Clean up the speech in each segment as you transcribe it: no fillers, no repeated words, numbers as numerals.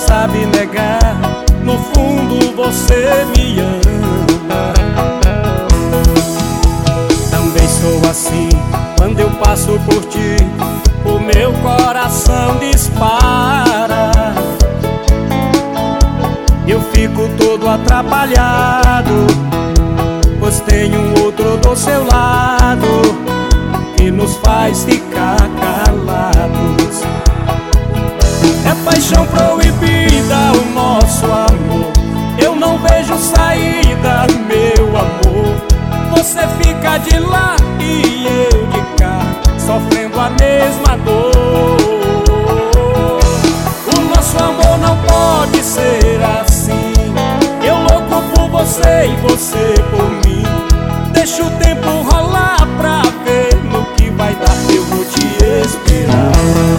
sabe negar, no fundo você me ama. Também sou assim, quando eu passo por ti, o meu coração dispara. Eu fico todo atrapalhado, pois tem um outro do seu lado que nos faz ficar calados. É paixão proibida o nosso amor, eu não vejo saída, meu amor. Você fica de lá e eu de cá, sofrendo a mesma dor. O nosso amor não pode ser assim, eu louco por você e você por mim. Deixa o tempo rolar pra ver no que vai dar, eu vou te esperar.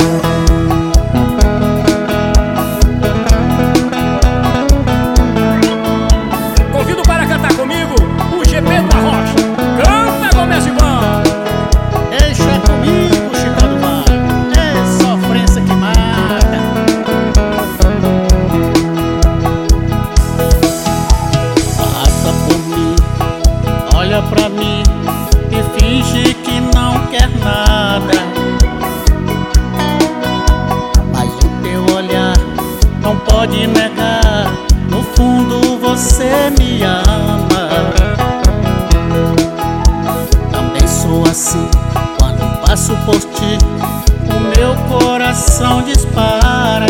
Convido para cantar comigo o GP da Rocha. Canta, Gomes de Bom. Deixa comigo, Chico do Mar, é sofrência que mata. Passa por mim, olha pra mim e finge que não quer nada. Mas o teu olhar não pode negar, no fundo você me ama. Também sou assim, quando passo por ti, o meu coração dispara.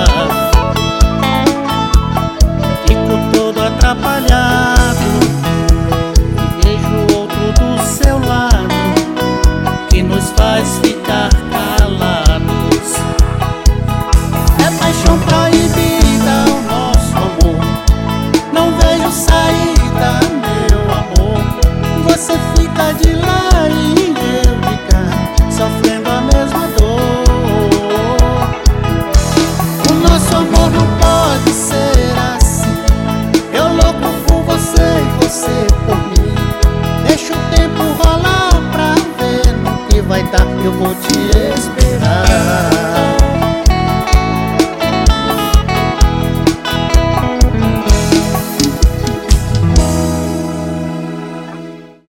Fico todo atrapalhado e vejo outro do seu lado que nos faz ficar calados. É paixão proibida o nosso amor, não vejo saída, meu amor. Você fica de lá e eu de cá, sofrendo a mesma dor. O nosso amor não pode ser assim, eu louco por você e você por mim. Deixa o tempo rolar pra ver no que vai dar, eu vou te esperar.